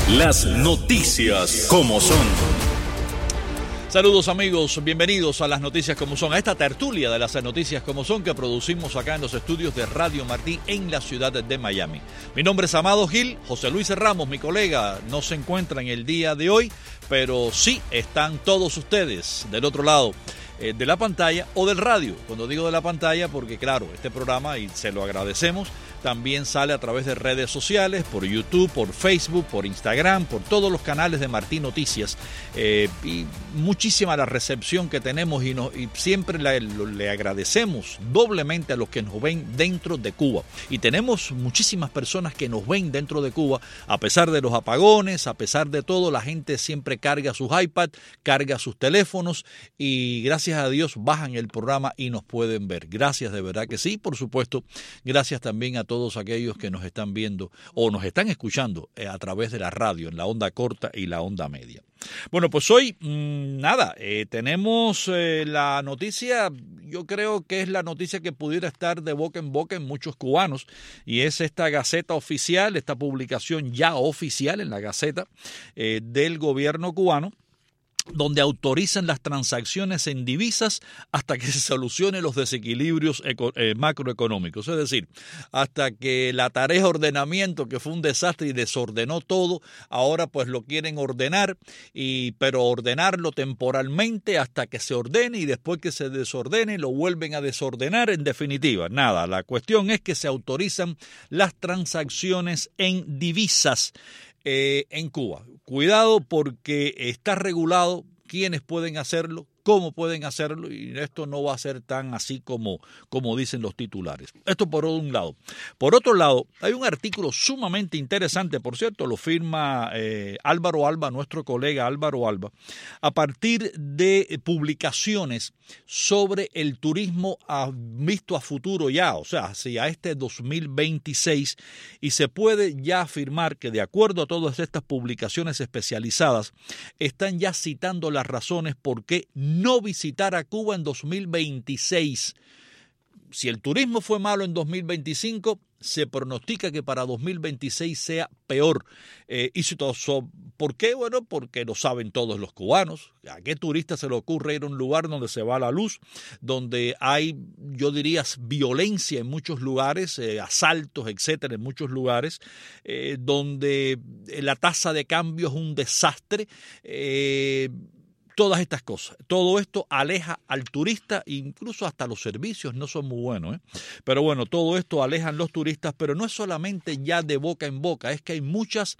Las noticias como son. Saludos amigos, bienvenidos a Las Noticias como son, a esta tertulia de las noticias como son que producimos acá en los estudios de Radio Martí en la ciudad de Miami. Mi nombre es Amado Gil, José Luis Ramos, mi colega, no se encuentra en el día de hoy, pero sí están todos ustedes del otro lado de la pantalla o del radio. Cuando digo de la pantalla, porque claro, este programa, y se lo agradecemos, también sale a través de redes sociales, por YouTube, por Facebook, por Instagram, por todos los canales de Martí Noticias. Y muchísima la recepción que tenemos y siempre le agradecemos doblemente a los que nos ven dentro de Cuba. Y tenemos muchísimas personas que nos ven dentro de Cuba, a pesar de los apagones, a pesar de todo, la gente siempre carga sus iPads, carga sus teléfonos y gracias a Dios bajan el programa y nos pueden ver. Gracias, de verdad que sí, por supuesto. Gracias también a todos aquellos que nos están viendo o nos están escuchando a través de la radio, en la onda corta y la onda media. Bueno, pues hoy, tenemos la noticia, yo creo que es la noticia que pudiera estar de boca en muchos cubanos, y es esta Gaceta Oficial, esta publicación ya oficial en la Gaceta del gobierno cubano, donde autorizan las transacciones en divisas hasta que se solucionen los desequilibrios macroeconómicos. Es decir, hasta que la tarea de ordenamiento, que fue un desastre y desordenó todo, ahora pues lo quieren ordenar, pero ordenarlo temporalmente hasta que se ordene y después que se desordene lo vuelven a desordenar. En definitiva, nada, la cuestión es que se autorizan las transacciones en divisas en Cuba. Cuidado porque está regulado quiénes pueden hacerlo, cómo pueden hacerlo, y esto no va a ser tan así como dicen los titulares. Esto por un lado. Por otro lado, hay un artículo sumamente interesante, por cierto, lo firma Álvaro Alba, nuestro colega Álvaro Alba, a partir de publicaciones sobre el turismo visto a futuro ya, o sea, hacia este 2026, y se puede ya afirmar que de acuerdo a todas estas publicaciones especializadas, están ya citando las razones por qué no visitar a Cuba en 2026. Si el turismo fue malo en 2025, se pronostica que para 2026 sea peor. ¿Por qué? Bueno, porque lo saben todos los cubanos. ¿A qué turista se le ocurre ir a un lugar donde se va la luz, donde hay, yo diría, violencia en muchos lugares, asaltos, etcétera, en muchos lugares, donde la tasa de cambio es un desastre? Todas estas cosas, todo esto aleja al turista, incluso hasta los servicios no son muy buenos, Pero bueno, todo esto alejan los turistas, pero no es solamente ya de boca en boca, es que hay muchos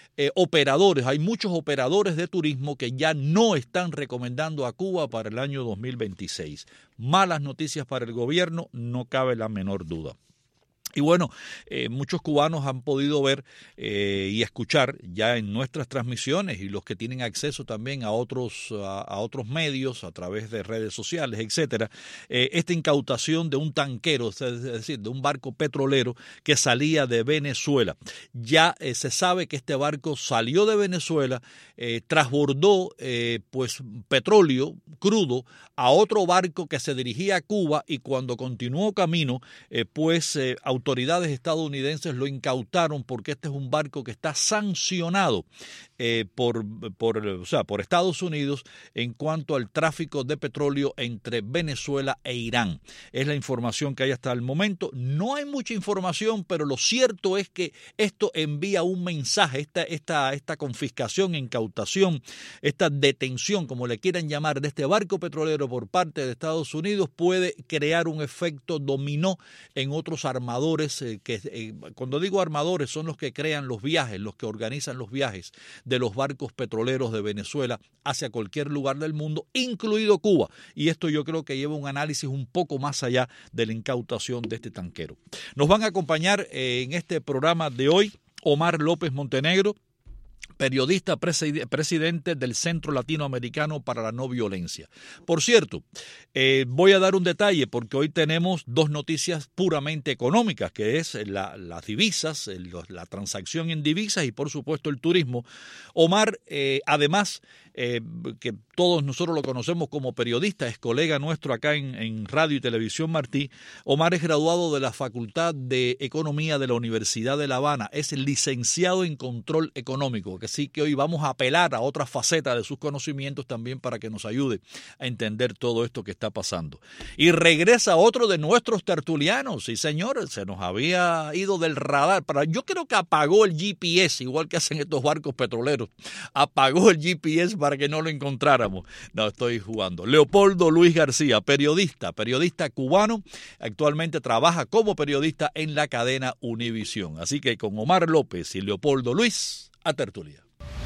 operadores de turismo que ya no están recomendando a Cuba para el año 2026. Malas noticias para el gobierno, no cabe la menor duda. Y bueno, muchos cubanos han podido ver y escuchar ya en nuestras transmisiones, y los que tienen acceso también a otros medios a través de redes sociales, etcétera, esta incautación de un tanquero, es decir, de un barco petrolero que salía de Venezuela. Ya se sabe que este barco salió de Venezuela, transbordó pues petróleo crudo a otro barco que se dirigía a Cuba, y cuando continuó camino, autoridades estadounidenses lo incautaron porque este es un barco que está sancionado por Estados Unidos en cuanto al tráfico de petróleo entre Venezuela e Irán. Es la información que hay hasta el momento. No hay mucha información, pero lo cierto es que esto envía un mensaje, esta confiscación, incautación, esta detención, como le quieran llamar, de este barco petrolero por parte de Estados Unidos puede crear un efecto dominó en otros armadores, cuando digo armadores son los que crean los viajes, los que organizan los viajes de los barcos petroleros de Venezuela hacia cualquier lugar del mundo, incluido Cuba. Y esto yo creo que lleva un análisis un poco más allá de la incautación de este tanquero. Nos van a acompañar en este programa de hoy Omar López Montenegro, periodista presidente del Centro Latinoamericano para la No Violencia. Por cierto, voy a dar un detalle porque hoy tenemos dos noticias puramente económicas, que es las divisas, la transacción en divisas y por supuesto el turismo. Omar, además, que todos nosotros lo conocemos como periodista, es colega nuestro acá en Radio y Televisión Martí. Omar es graduado de la Facultad de Economía de la Universidad de La Habana, es licenciado en Control Económico, que Así que hoy vamos a apelar a otra faceta de sus conocimientos también para que nos ayude a entender todo esto que está pasando. Y regresa otro de nuestros tertulianos. Sí, señores, se nos había ido del radar. Yo creo que apagó el GPS, igual que hacen estos barcos petroleros. Apagó el GPS para que no lo encontráramos. No, estoy jugando. Leopoldo Luis García, periodista cubano. Actualmente trabaja como periodista en la cadena Univisión. Así que con Omar López y Leopoldo Luis, a tertulia.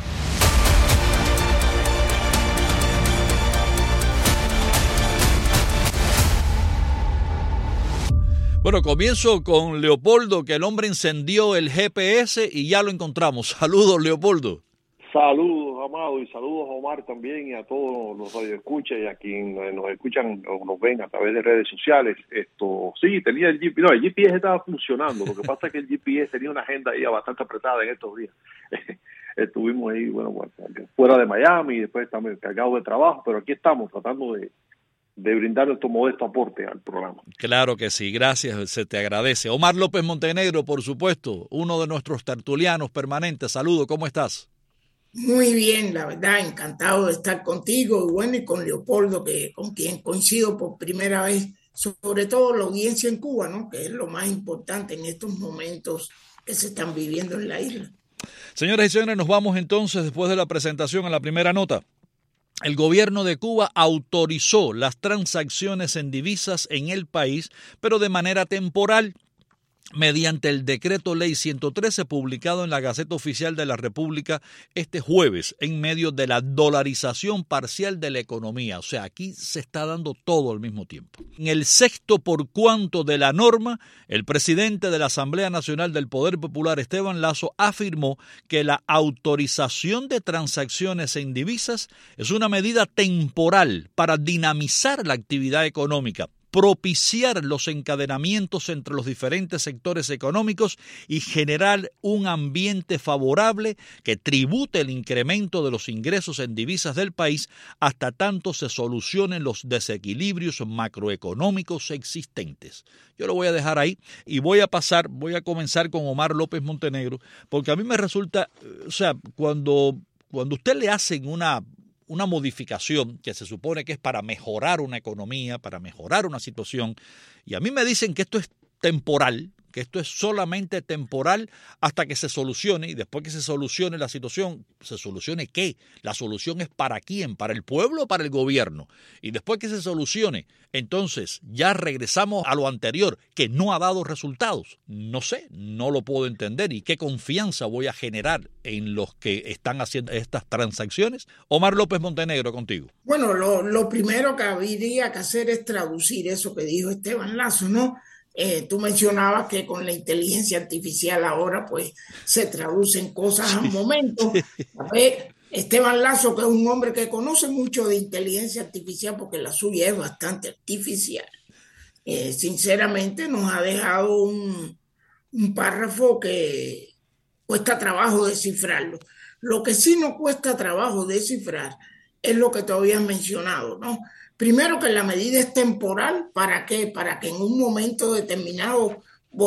Bueno, comienzo con Leopoldo, que el hombre encendió el GPS y ya lo encontramos. Saludos, Leopoldo. Saludos, Amado, y saludos a Omar también y a todos los radioescuchas y a quienes nos escuchan o nos ven a través de redes sociales. Sí, tenía el GPS, el GPS estaba funcionando. Lo que pasa es que el GPS tenía una agenda ahí bastante apretada en estos días. Estuvimos ahí, fuera de Miami y después estamos cargados de trabajo, pero aquí estamos tratando de brindar nuestro modesto aporte al programa. Claro que sí, gracias, se te agradece. Omar López Montenegro, por supuesto, uno de nuestros tertulianos permanentes. Saludos, ¿cómo estás? Muy bien, la verdad, encantado de estar contigo y con Leopoldo, con quien coincido por primera vez, sobre todo la audiencia en Cuba, ¿no? Que es lo más importante en estos momentos que se están viviendo en la isla. Señoras y señores, nos vamos entonces después de la presentación a la primera nota. El gobierno de Cuba autorizó las transacciones en divisas en el país, pero de manera temporal, mediante el decreto ley 113 publicado en la Gaceta Oficial de la República este jueves, en medio de la dolarización parcial de la economía. O sea, aquí se está dando todo al mismo tiempo. En el sexto por cuanto de la norma, el presidente de la Asamblea Nacional del Poder Popular, Esteban Lazo, afirmó que la autorización de transacciones en divisas es una medida temporal para dinamizar la actividad económica, propiciar los encadenamientos entre los diferentes sectores económicos y generar un ambiente favorable que tribute el incremento de los ingresos en divisas del país hasta tanto se solucionen los desequilibrios macroeconómicos existentes. Yo lo voy a dejar ahí y voy a comenzar con Omar López Montenegro, porque a mí me resulta, cuando usted le hacen una modificación que se supone que es para mejorar una economía, para mejorar una situación, y a mí me dicen que esto es temporal, que esto es solamente temporal hasta que se solucione, y después que se solucione la situación, ¿se solucione qué? La solución es ¿para quién? ¿Para el pueblo o para el gobierno? Y después que se solucione, entonces ya regresamos a lo anterior, que no ha dado resultados. No sé, no lo puedo entender. ¿Y qué confianza voy a generar en los que están haciendo estas transacciones? Omar López Montenegro, contigo. Bueno, lo primero que habría que hacer es traducir eso que dijo Esteban Lazo, ¿no? Tú mencionabas que con la inteligencia artificial ahora pues se traducen cosas al momento. A ver, Esteban Lazo, que es un hombre que conoce mucho de inteligencia artificial porque la suya es bastante artificial, sinceramente nos ha dejado un párrafo que cuesta trabajo descifrarlo. Lo que sí no cuesta trabajo descifrar es lo que tú habías mencionado, ¿no? Primero, que la medida es temporal. ¿Para qué? Para que en un momento determinado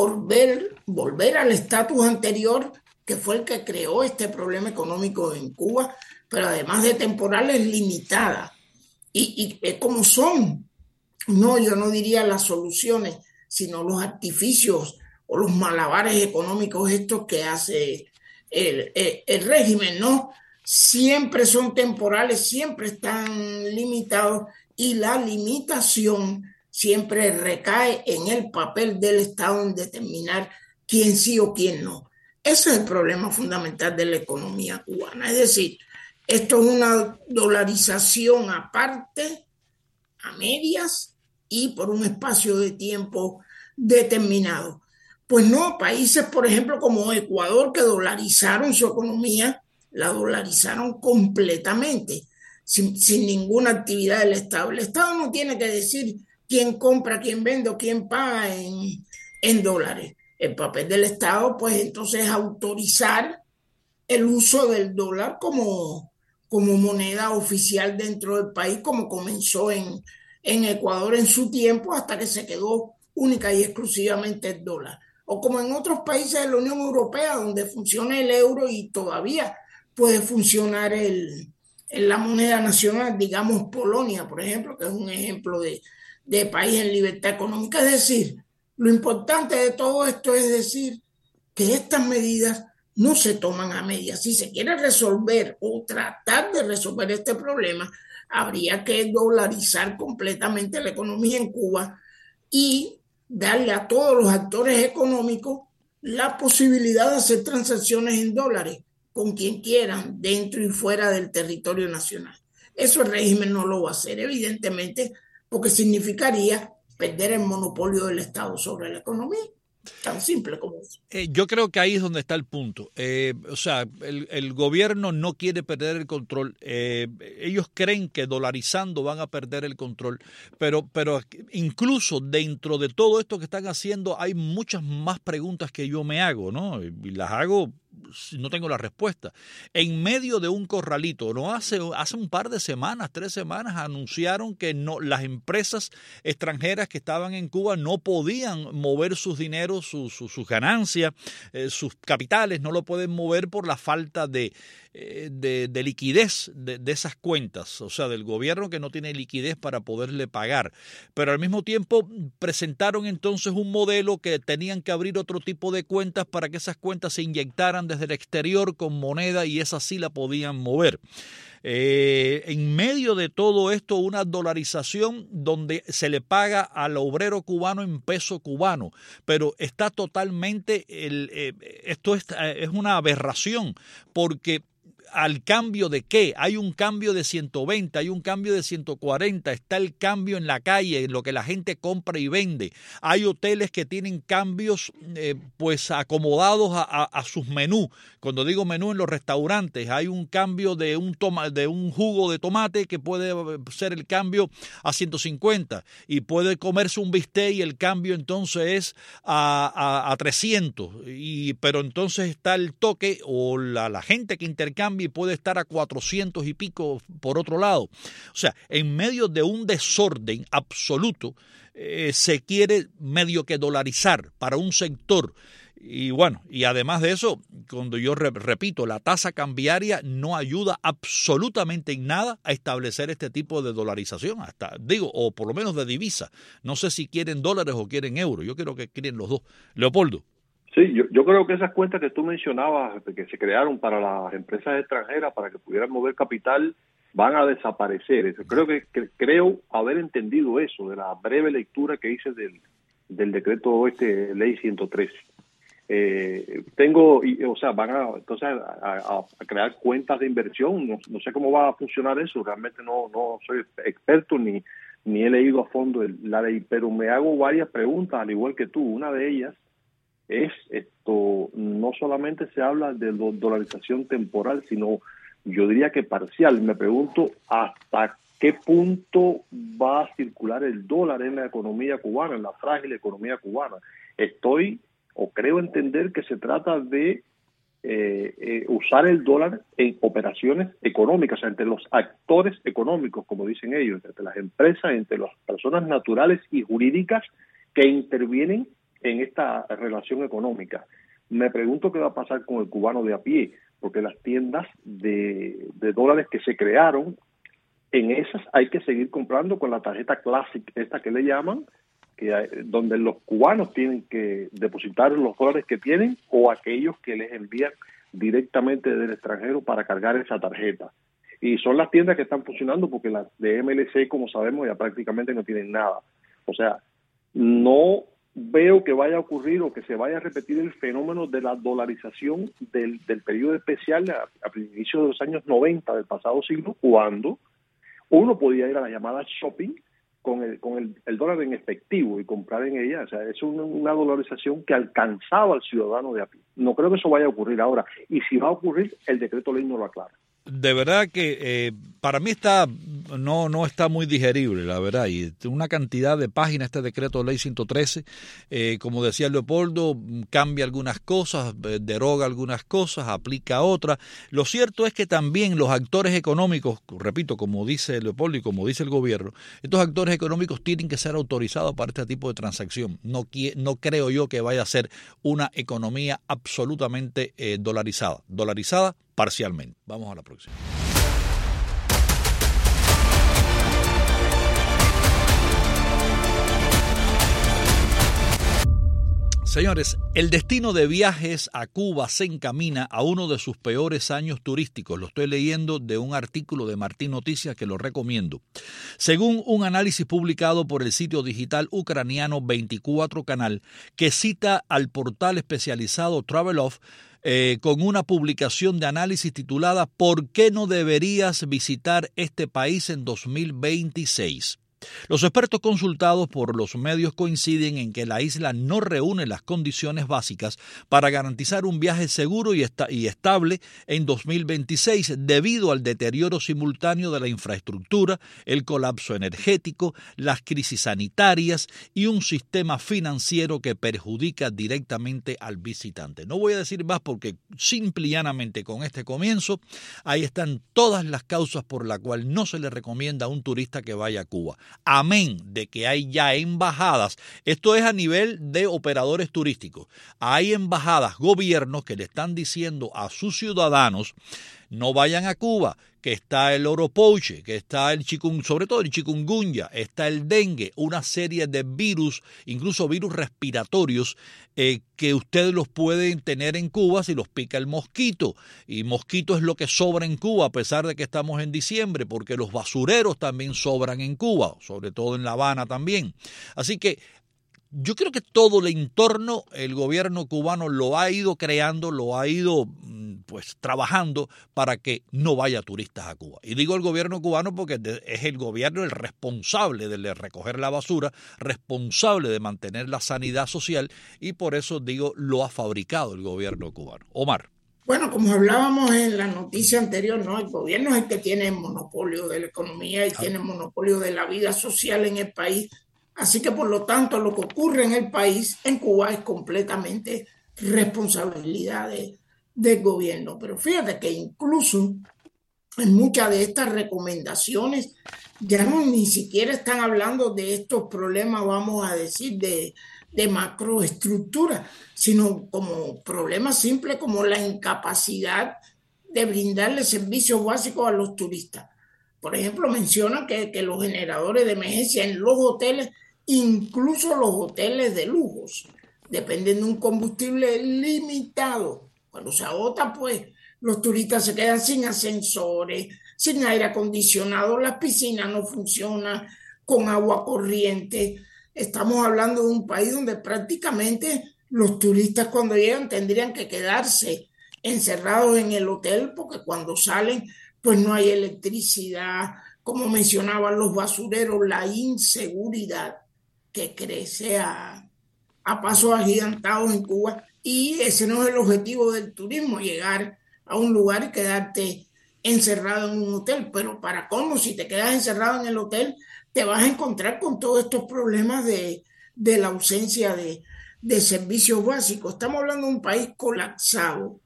volver al estatus anterior, que fue el que creó este problema económico en Cuba, pero además de temporal es limitada. Y es como son. No, yo no diría las soluciones, sino los artificios o los malabares económicos estos que hace el régimen, ¿no? Siempre son temporales, siempre están limitados, y la limitación siempre recae en el papel del Estado en determinar quién sí o quién no. Ese es el problema fundamental de la economía cubana. Es decir, esto es una dolarización aparte, a medias y por un espacio de tiempo determinado. Pues no, países, por ejemplo, como Ecuador, que dolarizaron su economía, la dolarizaron completamente, sin ninguna actividad del Estado. El Estado no tiene que decir quién compra, quién vende o quién paga en dólares. El papel del Estado, pues entonces, es autorizar el uso del dólar como moneda oficial dentro del país, como comenzó en Ecuador en su tiempo, hasta que se quedó única y exclusivamente el dólar. O como en otros países de la Unión Europea, donde funciona el euro y todavía puede funcionar en la moneda nacional, digamos Polonia, por ejemplo, que es un ejemplo de país en libertad económica. Es decir, lo importante de todo esto es decir que estas medidas no se toman a medias. Si se quiere resolver o tratar de resolver este problema, habría que dolarizar completamente la economía en Cuba y darle a todos los actores económicos la posibilidad de hacer transacciones en dólares con quien quieran, dentro y fuera del territorio nacional. Eso el régimen no lo va a hacer, evidentemente, porque significaría perder el monopolio del Estado sobre la economía. Tan simple como eso. Yo creo que ahí es donde está el punto. O sea, el gobierno no quiere perder el control. Ellos creen que dolarizando van a perder el control. Pero incluso dentro de todo esto que están haciendo hay muchas más preguntas que yo me hago, ¿no? Y las hago, no tengo la respuesta. En medio de un corralito, ¿no? Hace un par de semanas, 3 semanas, anunciaron que no, las empresas extranjeras que estaban en Cuba no podían mover sus dineros, sus ganancias, sus capitales, no lo pueden mover por la falta de liquidez de esas cuentas, o sea, del gobierno que no tiene liquidez para poderle pagar. Pero al mismo tiempo presentaron entonces un modelo que tenían que abrir otro tipo de cuentas para que esas cuentas se inyectaran desde el exterior con moneda y esas sí la podían mover. En medio de todo esto, una dolarización donde se le paga al obrero cubano en peso cubano, pero está totalmente, esto es una aberración, porque ¿al cambio de qué? Hay un cambio de 120, hay un cambio de 140, está el cambio en la calle, en lo que la gente compra y vende. Hay hoteles que tienen cambios pues acomodados a sus menús. Cuando digo menú en los restaurantes, hay un cambio de un jugo de tomate que puede ser el cambio a 150 y puede comerse un bistec y el cambio entonces es a 300. Pero entonces está el toque o la gente que intercambia y puede estar a 400 y pico por otro lado. O sea, en medio de un desorden absoluto, se quiere medio que dolarizar para un sector. Y bueno, y además de eso, cuando yo repito, la tasa cambiaria no ayuda absolutamente en nada a establecer este tipo de dolarización, o por lo menos de divisa. No sé si quieren dólares o quieren euros, yo creo que quieren los dos. Leopoldo. Sí, yo creo que esas cuentas que tú mencionabas, que se crearon para las empresas extranjeras, para que pudieran mover capital, van a desaparecer. Creo haber entendido eso, de la breve lectura que hice del decreto ley 113. Van a crear cuentas de inversión. No sé cómo va a funcionar eso, realmente no soy experto ni he leído a fondo la ley, pero me hago varias preguntas, al igual que tú. Una de ellas es no solamente se habla de dolarización temporal, sino yo diría que parcial. Me pregunto hasta qué punto va a circular el dólar en la economía cubana, en la frágil economía cubana. Creo entender que se trata de usar el dólar en operaciones económicas, o sea, entre los actores económicos, como dicen ellos, entre las empresas, entre las personas naturales y jurídicas que intervienen en esta relación económica. Me pregunto qué va a pasar con el cubano de a pie, porque las tiendas de dólares que se crearon, en esas hay que seguir comprando con la tarjeta Classic, esta que le llaman, donde los cubanos tienen que depositar los dólares que tienen o aquellos que les envían directamente del extranjero para cargar esa tarjeta. Y son las tiendas que están funcionando, porque las de MLC, como sabemos, ya prácticamente no tienen nada. O sea, no veo que vaya a ocurrir o que se vaya a repetir el fenómeno de la dolarización del periodo especial a inicio de los años 90 del pasado siglo, cuando uno podía ir a la llamada shopping con el dólar en efectivo y comprar en ella. O sea, es una dolarización que alcanzaba al ciudadano de a pie. No creo que eso vaya a ocurrir ahora. Y si va a ocurrir, el decreto ley no lo aclara. De verdad que para mí no está muy digerible, la verdad, y una cantidad de páginas este decreto de ley 113, como decía Leopoldo, cambia algunas cosas, deroga algunas cosas, aplica otras. Lo cierto es que también los actores económicos, repito, como dice Leopoldo y como dice el gobierno, estos actores económicos tienen que ser autorizados para este tipo de transacción. No creo yo que vaya a ser una economía absolutamente dolarizada parcialmente. Vamos a la próxima. Señores, el destino de viajes a Cuba se encamina a uno de sus peores años turísticos. Lo estoy leyendo de un artículo de Martín Noticias que lo recomiendo. Según un análisis publicado por el sitio digital ucraniano 24 Canal, que cita al portal especializado Travelodge, con una publicación de análisis titulada ¿Por qué no deberías visitar este país en 2026? Los expertos consultados por los medios coinciden en que la isla no reúne las condiciones básicas para garantizar un viaje seguro y estable en 2026 debido al deterioro simultáneo de la infraestructura, el colapso energético, las crisis sanitarias y un sistema financiero que perjudica directamente al visitante. No voy a decir más porque simple y llanamente con este comienzo ahí están todas las causas por las cuales no se le recomienda a un turista que vaya a Cuba. Amén de que hay ya embajadas, esto es a nivel de operadores turísticos, hay embajadas, gobiernos que le están diciendo a sus ciudadanos no vayan a Cuba, que está el oropouche, que está sobre todo el chikungunya, está el dengue, una serie de virus, incluso virus respiratorios, que ustedes los pueden tener en Cuba si los pica el mosquito. Y mosquito es lo que sobra en Cuba, a pesar de que estamos en diciembre, porque los basureros también sobran en Cuba, sobre todo en La Habana también. Así que yo creo que todo el entorno, el gobierno cubano lo ha ido creando, lo ha ido trabajando para que no vaya turistas a Cuba. Y digo el gobierno cubano porque es el gobierno el responsable de recoger la basura, responsable de mantener la sanidad social y por eso digo lo ha fabricado el gobierno cubano. Omar. Bueno, como hablábamos en la noticia anterior, ¿no? El gobierno es el que tiene el monopolio de la economía y tiene el monopolio de la vida social en el país. Así que, por lo tanto, lo que ocurre en el país, en Cuba, es completamente responsabilidad del gobierno. Pero fíjate que incluso en muchas de estas recomendaciones ya ni siquiera están hablando de estos problemas, vamos a decir, de macroestructura, sino como problemas simples como la incapacidad de brindarle servicios básicos a los turistas. Por ejemplo, mencionan que los generadores de emergencia en los hoteles, incluso los hoteles de lujos, dependen de un combustible limitado. Cuando se agota, pues los turistas se quedan sin ascensores, sin aire acondicionado, las piscinas no funcionan con agua corriente. Estamos hablando de un país donde prácticamente los turistas cuando llegan tendrían que quedarse encerrados en el hotel porque cuando salen pues no hay electricidad, como mencionaban los basureros, la inseguridad que crece a pasos agigantados en Cuba, y ese no es el objetivo del turismo, llegar a un lugar y quedarte encerrado en un hotel. Pero para cómo, si te quedas encerrado en el hotel, te vas a encontrar con todos estos problemas de la ausencia de servicios básicos. Estamos hablando de un país colapsado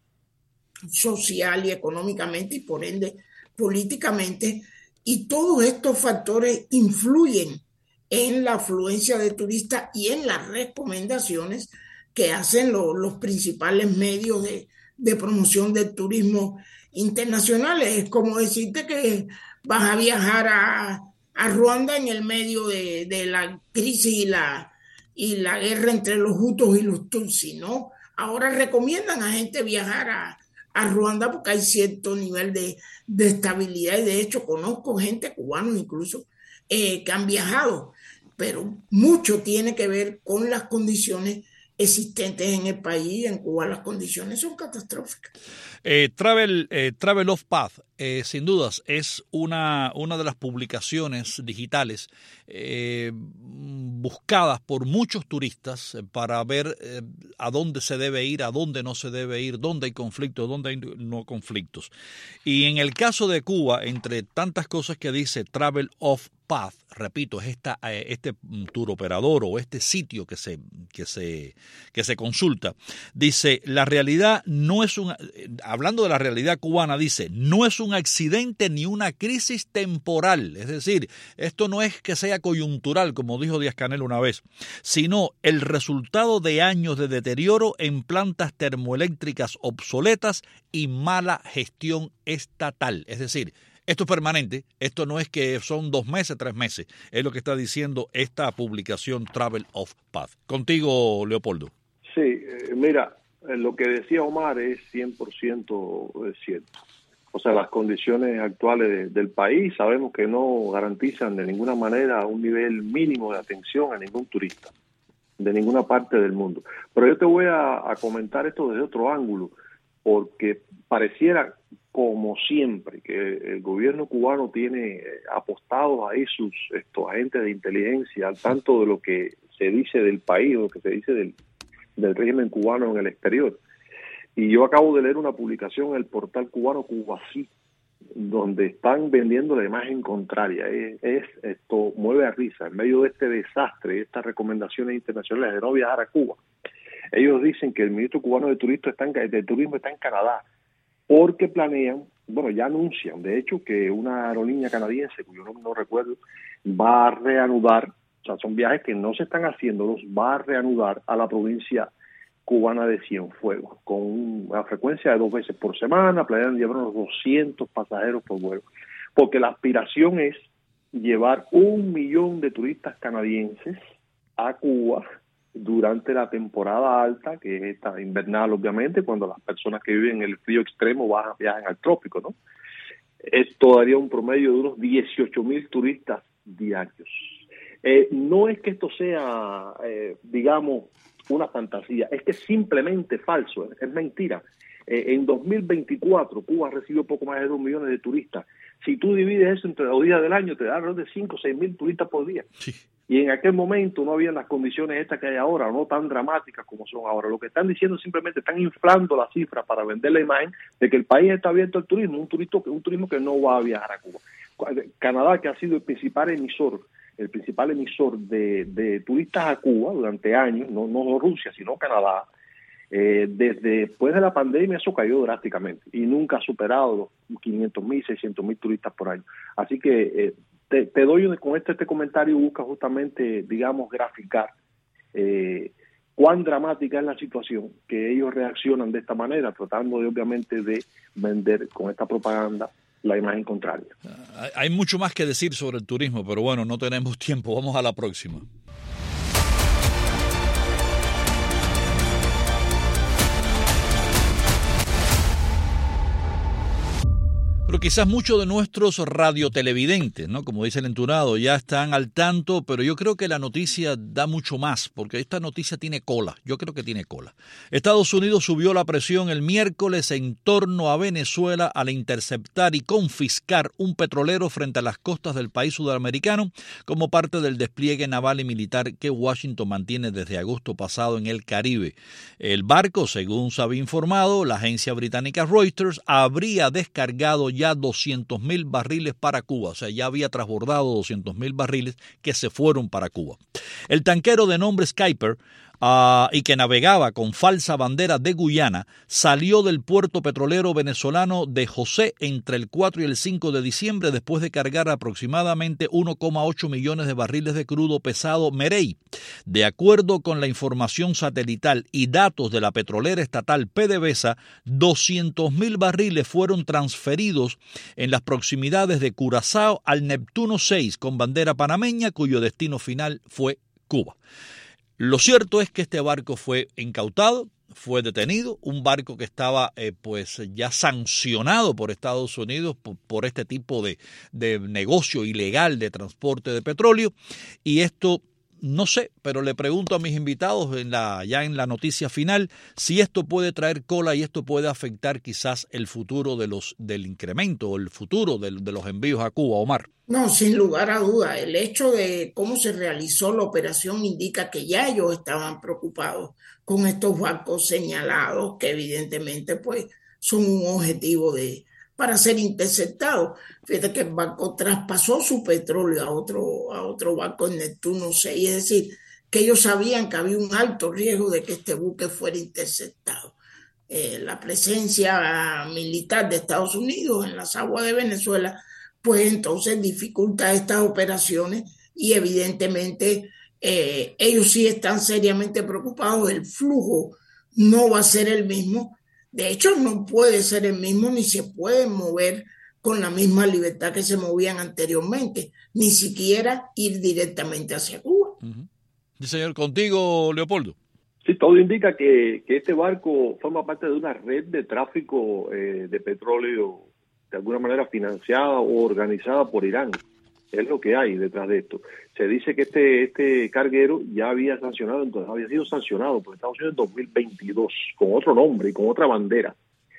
social y económicamente y por ende políticamente, y todos estos factores influyen en la afluencia de turistas y en las recomendaciones que hacen los principales medios de promoción del turismo internacionales. Es como decirte que vas a viajar a Ruanda en el medio de la crisis y la guerra entre los hutus y los tutsis, ¿no? Ahora recomiendan a gente viajar a Ruanda porque hay cierto nivel de estabilidad, y de hecho conozco gente, cubanos incluso, que han viajado, pero mucho tiene que ver con las condiciones existentes en el país. En Cuba las condiciones son catastróficas. Travel of Path, sin dudas, es una de las publicaciones digitales buscadas por muchos turistas para ver a dónde se debe ir, a dónde no se debe ir, dónde hay conflictos, dónde hay no conflictos. Y en el caso de Cuba, entre tantas cosas que dice Travel of Path, repito, es este tour operador o este sitio que se consulta, dice, la realidad no es hablando de la realidad cubana, dice, no es un accidente ni una crisis temporal, es decir, esto no es que sea coyuntural, como dijo Díaz-Canel una vez, sino el resultado de años de deterioro en plantas termoeléctricas obsoletas y mala gestión estatal, es decir, esto es permanente, esto no es que son 2 meses, 3 meses, es lo que está diciendo esta publicación Travel of Path. Contigo, Leopoldo. Sí, mira, lo que decía Omar es 100% cierto. O sea, las condiciones actuales del país sabemos que no garantizan de ninguna manera un nivel mínimo de atención a ningún turista, de ninguna parte del mundo. Pero yo te voy a comentar esto desde otro ángulo, porque pareciera, como siempre, que el gobierno cubano tiene apostados ahí sus agentes de inteligencia al tanto de lo que se dice del país o lo que se dice del régimen cubano en el exterior. Y yo acabo de leer una publicación en el portal cubano Cubasí, donde están vendiendo la imagen contraria. Esto mueve a risa. En medio de este desastre, estas recomendaciones internacionales de no viajar a Cuba, ellos dicen que el ministro cubano de Turismo está en Canadá, porque planean, ya anuncian, de hecho, que una aerolínea canadiense, cuyo nombre no recuerdo, va a reanudar, o sea, son viajes que no se están haciendo, va a reanudar a la provincia cubana de Cienfuegos, con una frecuencia de 2 veces por semana, planean llevar unos 200 pasajeros por vuelo, porque la aspiración es llevar 1 millón de turistas canadienses a Cuba durante la temporada alta, que es esta invernal, obviamente, cuando las personas que viven en el frío extremo viajan al trópico, ¿no? Esto daría un promedio de unos 18,000 turistas diarios. No es que esto sea, digamos, una fantasía, es que es simplemente falso, es mentira. En 2024, Cuba recibió poco más de 2 millones de turistas. Si tú divides eso entre los días del año, te da alrededor de 5 o 6 mil turistas por día. Sí. Y en aquel momento no habían las condiciones estas que hay ahora, no tan dramáticas como son ahora. Lo que están diciendo simplemente están inflando la cifra para vender la imagen de que el país está abierto al turismo, un turismo que no va a viajar a Cuba. Canadá, que ha sido el principal emisor de turistas a Cuba durante años, no Rusia, sino Canadá, desde después de la pandemia eso cayó drásticamente y nunca ha superado los 500,000, 600,000 turistas por año. Así que te doy con este comentario, busca justamente, digamos, graficar cuán dramática es la situación, que ellos reaccionan de esta manera, tratando de, obviamente, de vender con esta propaganda la imagen contraria. Hay mucho más que decir sobre el turismo, pero bueno, no tenemos tiempo. Vamos a la próxima. Pero quizás muchos de nuestros radiotelevidentes, ¿no? Como dice el entunado, ya están al tanto, pero yo creo que la noticia da mucho más, porque esta noticia tiene cola, yo creo que tiene cola. Estados Unidos subió la presión el miércoles en torno a Venezuela al interceptar y confiscar un petrolero frente a las costas del país sudamericano como parte del despliegue naval y militar que Washington mantiene desde agosto pasado en el Caribe. El barco, según se había informado, la agencia británica Reuters, habría descargado ya 200,000 barriles para Cuba, o sea, ya había transbordado 200,000 barriles que se fueron para Cuba. El tanquero de nombre Skyper y que navegaba con falsa bandera de Guyana, salió del puerto petrolero venezolano de José entre el 4 y el 5 de diciembre después de cargar aproximadamente 1,8 millones de barriles de crudo pesado Merey. De acuerdo con la información satelital y datos de la petrolera estatal PDVSA, 200,000 barriles fueron transferidos en las proximidades de Curazao al Neptuno 6 con bandera panameña, cuyo destino final fue Cuba. Lo cierto es que este barco fue incautado, fue detenido, un barco que estaba ya sancionado por Estados Unidos por este tipo de negocio ilegal de transporte de petróleo, y esto no sé, pero le pregunto a mis invitados ya en la noticia final si esto puede traer cola y esto puede afectar quizás el futuro del incremento o el futuro de los envíos a Cuba, Omar. No, sin lugar a duda. El hecho de cómo se realizó la operación indica que ya ellos estaban preocupados con estos barcos señalados, que evidentemente pues son un objetivo para ser interceptados. Fíjate que el barco traspasó su petróleo a otro barco en Neptuno 6, es decir, que ellos sabían que había un alto riesgo de que este buque fuera interceptado. La presencia militar de Estados Unidos en las aguas de Venezuela pues entonces dificulta estas operaciones y evidentemente ellos sí están seriamente preocupados. El flujo no va a ser el mismo. De hecho, no puede ser el mismo ni se puede mover con la misma libertad que se movían anteriormente, ni siquiera ir directamente hacia Cuba. Sí, señor, contigo, Leopoldo. Sí, todo indica que este barco forma parte de una red de tráfico de petróleo de alguna manera financiada o organizada por Irán. Es lo que hay detrás de esto. Se dice que este carguero ya había sido sancionado por Estados Unidos en 2022 con otro nombre y con otra bandera.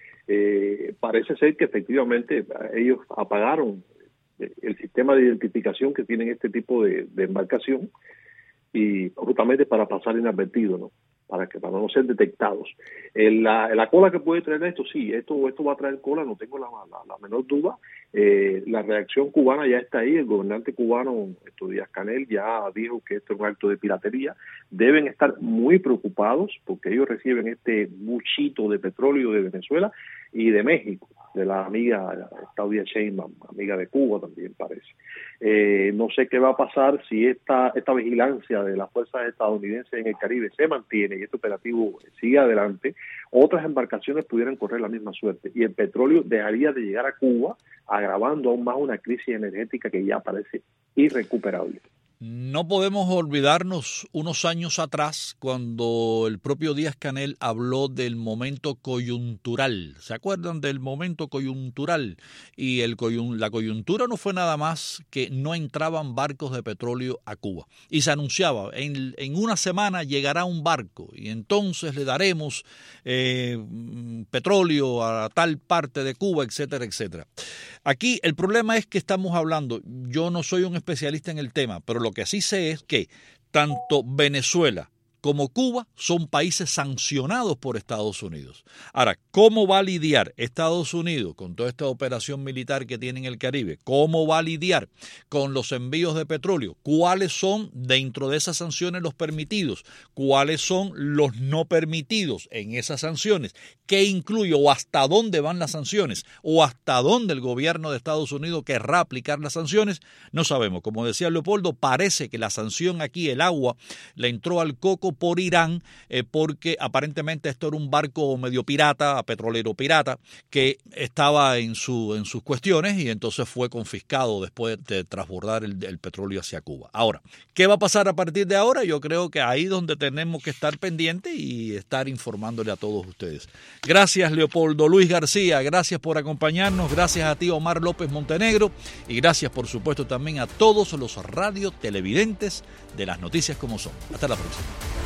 Parece ser que efectivamente ellos apagaron el sistema de identificación que tienen este tipo de embarcación y justamente para pasar inadvertido, ¿no? Para no ser detectados. La cola que puede traer esto, sí, esto va a traer cola, no tengo la menor duda. La reacción cubana ya está ahí. El gobernante cubano, Díaz-Canel, ya dijo que esto es un acto de piratería. Deben estar muy preocupados porque ellos reciben este buchito de petróleo de Venezuela y de México, de la amiga Claudia Sheinbaum, amiga de Cuba también parece. No sé qué va a pasar si esta vigilancia de las fuerzas estadounidenses en el Caribe se mantiene y este operativo sigue adelante. Otras embarcaciones pudieran correr la misma suerte y el petróleo dejaría de llegar a Cuba, agravando aún más una crisis energética que ya parece irrecuperable. No podemos olvidarnos unos años atrás cuando el propio Díaz-Canel habló del momento coyuntural. ¿Se acuerdan del momento coyuntural? Y la coyuntura no fue nada más que no entraban barcos de petróleo a Cuba. Y se anunciaba, en una semana llegará un barco y entonces le daremos petróleo a tal parte de Cuba, etcétera, etcétera. Aquí el problema es que estamos hablando, yo no soy un especialista en el tema, pero lo que sí sé es que tanto Venezuela como Cuba son países sancionados por Estados Unidos. Ahora, ¿cómo va a lidiar Estados Unidos con toda esta operación militar que tiene en el Caribe? ¿Cómo va a lidiar con los envíos de petróleo? ¿Cuáles son dentro de esas sanciones los permitidos? ¿Cuáles son los no permitidos en esas sanciones? ¿Qué incluye o hasta dónde van las sanciones? ¿O hasta dónde el gobierno de Estados Unidos querrá aplicar las sanciones? No sabemos. Como decía Leopoldo, parece que la sanción aquí, el agua, le entró al coco por Irán, porque aparentemente esto era un barco medio pirata, petrolero pirata, que estaba en sus cuestiones y entonces fue confiscado después de transbordar el petróleo hacia Cuba. Ahora, ¿qué va a pasar a partir de ahora? Yo creo que ahí es donde tenemos que estar pendientes y estar informándole a todos ustedes. Gracias, Leopoldo Luis García, gracias por acompañarnos, gracias a ti, Omar López Montenegro, y gracias, por supuesto, también a todos los radiotelevidentes de Las Noticias Como Son. Hasta la próxima.